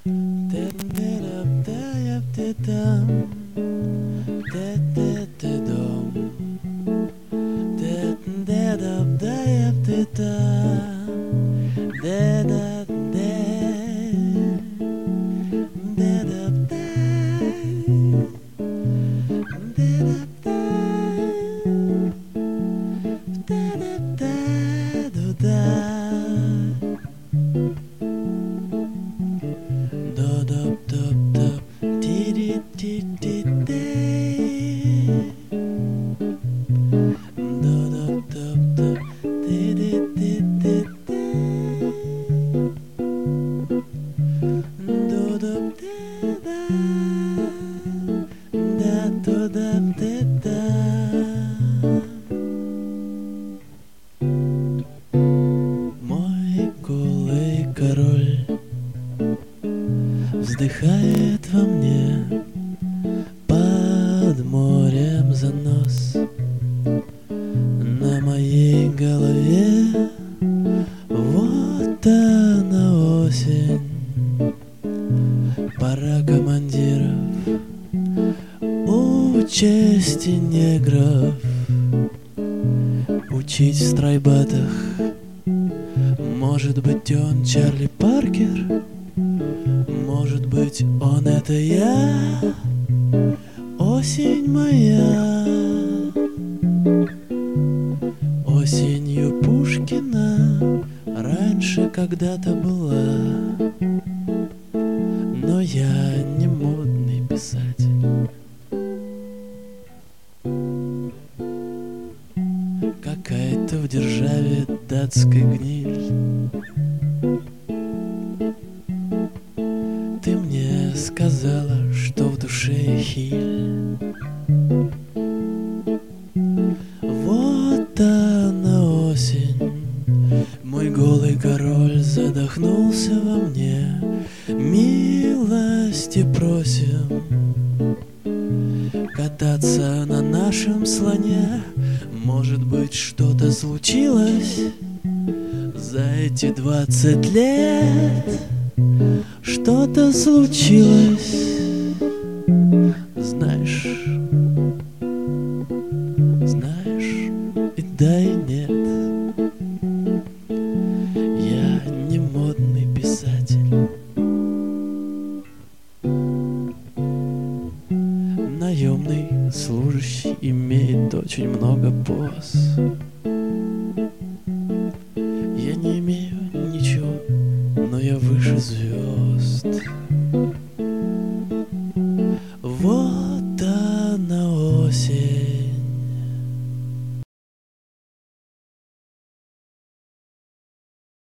Вздыхает во мне под морем занос. На моей голове вот она осень. Пора командиров учесть и негров учить в стройбатах. Может быть, он Чарли Паркер, может быть, он это я, осень моя. Осенью Пушкина раньше когда-то была, но я не модный писатель. Какая-то в державе датская гниль. Ты мне сказала, что в душе хиль. Вот она осень, мой голый король задохнулся во мне. Милости просим кататься на нашем слоне. Может быть, что-то случилось за эти 20 лет. Что-то случилось, знаешь, и да, и нет. Я не модный писатель. Наемный служащий имеет очень много поз. Я не имею ничего, но я выше звезд. Вот она осень.